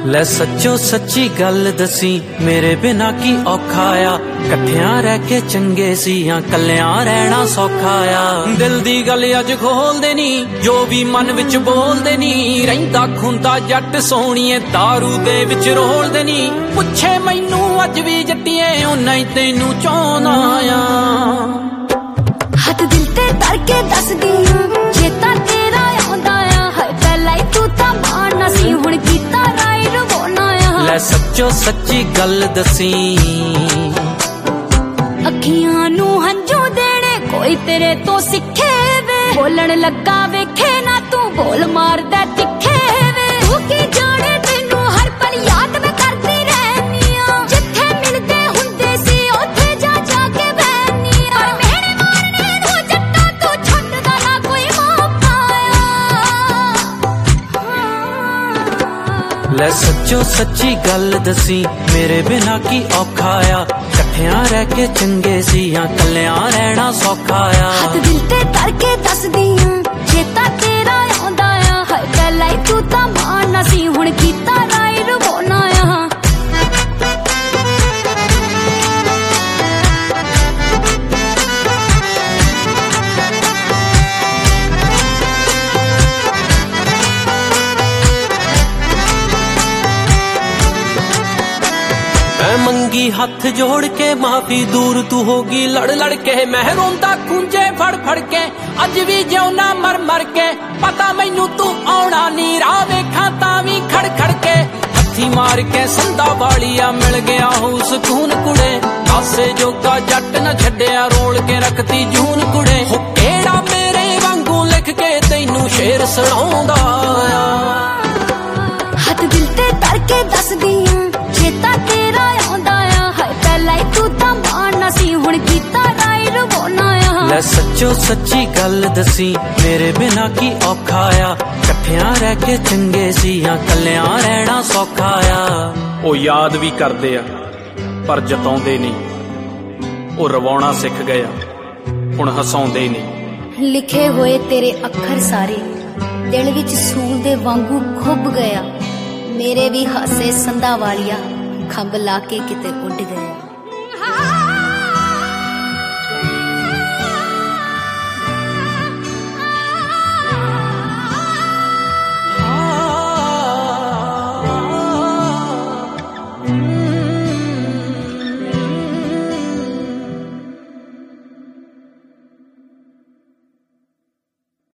ਲੈ ਸੱਚੋ ਸੱਚੀ ਗੱਲ ਦਸੀ ਮੇਰੇ ਬਿਨਾ ਕੀ ਔਖਾ ਆ। ਇਕੱਠਿਆਂ ਰਹਿ ਕੇ ਚੰਗੇ ਸੀ ਜਾਂ ਕੱਲਿਆਂ ਰਹਿਣਾ ਸੌਖਾ ਆ। ਦਿਲ ਦੀ ਗੱਲ ਅੱਜ ਖੋਲਦੇ ਨੀ, ਜੋ ਵੀ ਮਨ ਵਿੱਚ ਬੋਲਦੇ ਨੀ। ਰਹਿੰਦਾ ਖੁੰਦਾ ਜੱਟ ਸੋਹਣੀਏ ਦਾਰੂ ਦੇ ਵਿੱਚ ਰੋਲਦੇ ਨੀ। ਪੁੱਛੇ ਮੈਨੂੰ ਅੱਜ ਵੀ ਜੱਟੀਏ ਉਹਨਾਂ ਹੀ ਤੈਨੂੰ ਚਾਹੁੰਦਾ ਆ। ਹੱਥ ਦਿਲ ਤੇ ਧਰ ਕੇ ਦੱਸਦੀ ਆਂ ਜੇ ਤਾਂ ਤੇਰਾ ਆਉਂਦਾ ਆ। ਹਾਏ ਪਹਿਲਾਂ ਹੀ ਤੂੰ ਤਾਂ ਮਾਰਨਾ ਸੀ, ਹੁਣ ਕੀਤਾ ਰਾਈ ਰਵਾਉਣਾ ਆ। ਲੈ ਸੱਚੋ ਸੱਚੀ ਗੱਲ ਦਸੀ ਅੱਖੀਆਂ ਨੂੰ ਹੰਝੂ ਦੇਣੇ ਕੋਈ ਤੇਰੇ ਤੋਂ ਸਿੱਖੇ ਵੇ। ਬੋਲਣ ਲੱਗਾ ਵੇਖੇ ਨਾ ਤੂੰ ਬੋਲ ਮਾਰਦਾ ਤਿੱਖੇ ਵੇ। ਤੂੰ ਕੀ ਜਾਣੇ ਤੈਨੂੰ ਹਰ ਪਲ ਯਾਦ ਮੈਂ ਕਰਦੀ ਰਹਿਨੀ ਆ। ਜਿੱਥੇ ਮਿਲਦੇ ਹੁੰਦੇ ਸੀ ਉੱਥੇ ਜਾ ਜਾ ਕੇ ਬਹਿਨੀ ਆ। ਪਰ ਮੇਰੇ ਮਾਰਨੇ ਨੂੰ ਜੱਟਾਂ ਤੂੰ ਛੱਡਦਾ ਨਾ ਕੋਈ ਮੌਕਾ ਆ। ਲੈ ਸੱਚੋ ਸੱਚੀ ਗੱਲ ਦਸੀ ਮੇਰੇ ਬਿਨਾ ਕੀ ਔਖਾ ਆ। ਇਕੱਠਿਆਂ ਰਹਿ ਕੇ ਚੰਗੇ ਸੀ ਜਾਂ ਕੱਲਿਆਂ ਰਹਿਣਾ ਸੌਖਾ ਆ। ਹੱਥ ਦਿਲ ਤੇ ਧਰ ਕੇ ਦੱਸਦੀ ਆਂ ਜੇ ਤਾਂ ਤੇਰਾ ਆਉਂਦਾ ਆ। ਹਾਏ ਪਹਿਲਾਂ ਹੀ ਤੂੰ ਤਾਂ ਮਾਰਨਾ ਸੀ, ਹੁਣ ਕੀਤਾ ਰਾਈ ਰਵਾਉਣਾ ਆ। ਮੈਂ ਮੰਗੀ ਹੱਥ ਜੋੜ ਕੇ ਮਾਫੀ, ਦੂਰ ਤੂੰ ਹੋਗੀ ਲੜ ਲੜ ਕੇ। ਮੈਂ ਰੋਂਦਾ ਖੂੰਜੇ ਫੜ ਫੜ ਕੇ, ਅੱਜ ਵੀ ਜਿਉਣਾ ਮਰ ਮਰ ਕੇ। ਪਤਾ ਮੈਨੂੰ ਤੂੰ ਆਉਣਾ ਨੀ, ਰਾਹ ਵੇਖਾਂ ਤਾਂ ਵੀ ਖੜ ਖੜ ਕੇ। ਹੱਥੀ ਮਾਰ ਕੇ ਸੰਦਾ ਵਾਲੀਆ ਮਿਲ ਗਿਆ ਹੋ ਸਕੂਨ ਕੁੜੇ। ਆਸੇ ਜੋਗਾ ਜੱਟ ਨਾ ਛੱਡਿਆ, ਰੋਲ ਕੇ ਰੱਖਤੀ ਜੂਨ ਕੁੜੇ। ਹੋ ਕਿਹੜਾ ਮੇਰੇ ਵਾਂਗੂ ਲਿਖ ਕੇ ਤੈਨੂੰ ਸ਼ੇਰ ਸੁਣਾਉਂਦਾ ਆ। ਹੱਥ ਦਿਲ ਤੇ ਧਰ ਕੇ ਦੱਸਦੀ ਆਂ ਜੇ ਤਾਂ ਤੇਰਾ ਆਉਂਦਾ ਆ। ਹਾਏ ਪਹਿਲਾਂ ਹੀ ਤੂੰ ਤਾਂ ਮਾਰਨਾ ਸੀ, ਹੁਣ ਕੀਤਾ ਰਾਈ ਰਵਾਉਣਾ ਆ। ਲੈ ਸੱਚੋ ਸੱਚੀ ਗੱਲ ਦਸੀ ਮੇਰੇ ਬਿਨਾ ਕੀ ਔਖਾ ਆ। ਇਕੱਠਿਆਂ ਰਹਿ ਕੇ ਚੰਗੇ ਸੀ ਜਾਂ ਕੱਲਿਆਂ ਰਹਿਣਾ ਸੌਖਾ ਆ। ਉਹ ਯਾਦ ਵੀ ਕਰਦੇ ਆ ਪਰ ਜਤਾਉਂਦੇ ਨਹੀਂ। ਉਹ ਰਵਾਉਣਾ ਸਿੱਖ ਗਿਆ ਹੁਣ ਹਸਾਉਂਦੇ ਨਹੀਂ। ਲਿਖੇ ਹੋਏ ਤੇਰੇ ਅੱਖਰ ਸਾਰੇ ਦਿਲ ਵਿੱਚ ਸੂਲ ਦੇ ਵਾਂਗੂ ਖੁੱਭ ਗਿਆ। ਮੇਰੇ ਵੀ ਹਾਸੇ ਸੰਧਾ ਵਾਲੀਆ ਖੰਭ ਲਾ ਕੇ ਕਿਤੇ ਉੱਡ ਗਏ।